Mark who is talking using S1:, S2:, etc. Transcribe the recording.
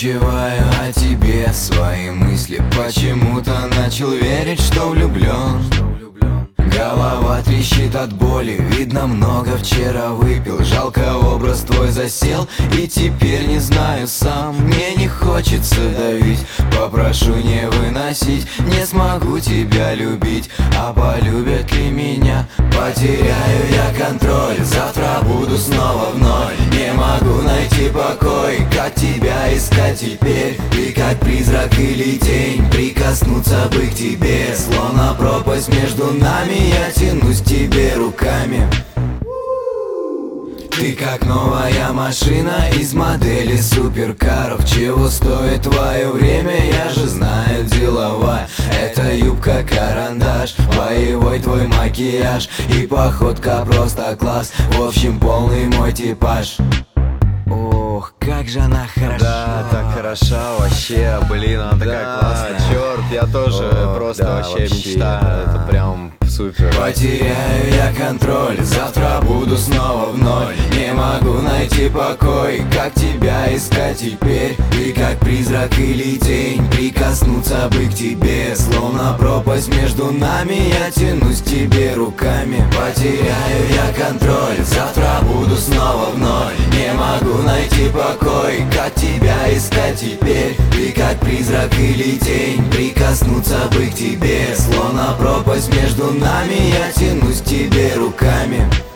S1: Озвучиваю о тебе свои мысли. Почему-то начал верить, что влюблен. Голова трещит от боли, видно, много вчера выпил. Жалко, образ твой засел, и теперь не знаю сам. Мне не хочется давить, попрошу не выносить. Не смогу тебя любить, а полюбят ли меня? Потеряю я контроль, завтра буду снова в ноль. Не могу найти покой, как тебя искать теперь? Ты как призрак или тень, прикоснуться бы к тебе. Словно пропасть между нами, я тянусь к тебе руками. Ты как новая машина из модели суперкаров. Чего стоит твое время, я же знаю, деловая. Это юбка-карандаш, боевой твой макияж и походка просто класс. В общем, полный мой типаж. Ох, как же она хороша.
S2: Да, так хороша вообще, блин, она такая классная. Черт, я тоже просто вообще мечта, это прям супер.
S1: Потеряю я контроль, завтра буду снова в ноль. Не могу найти покой, как тебя искать теперь? Ты как призрак или тень, прикоснуться бы к тебе. Словно пропасть между нами, я тянусь к тебе руками. Потеряю я контроль, завтра буду снова в ноль. Не могу найти покой, как тебя искать теперь? Ты как призрак или тень, прикоснуться бы к тебе. Словно пропасть между нами, я тянусь к тебе руками.